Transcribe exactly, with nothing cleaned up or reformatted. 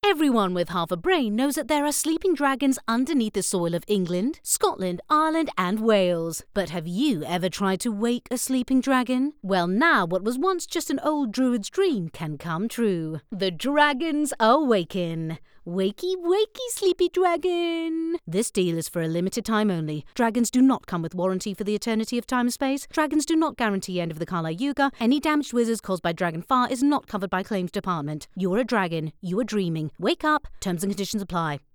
Everyone with half a brain knows that there are sleeping dragons underneath the soil of England, Scotland, Ireland and Wales. But have you ever tried to wake a sleeping dragon? Well, now what was once just an old druid's dream can come true. The Dragons Awaken. Wakey, wakey, sleepy dragon. This deal is for a limited time only. Dragons do not come with warranty for the eternity of time and space. Dragons do not guarantee end of the Kala Yuga. Any damaged wizards caused by dragon fire is not covered by claims department. You're a dragon. You are dreaming. Wake up. Terms and conditions apply.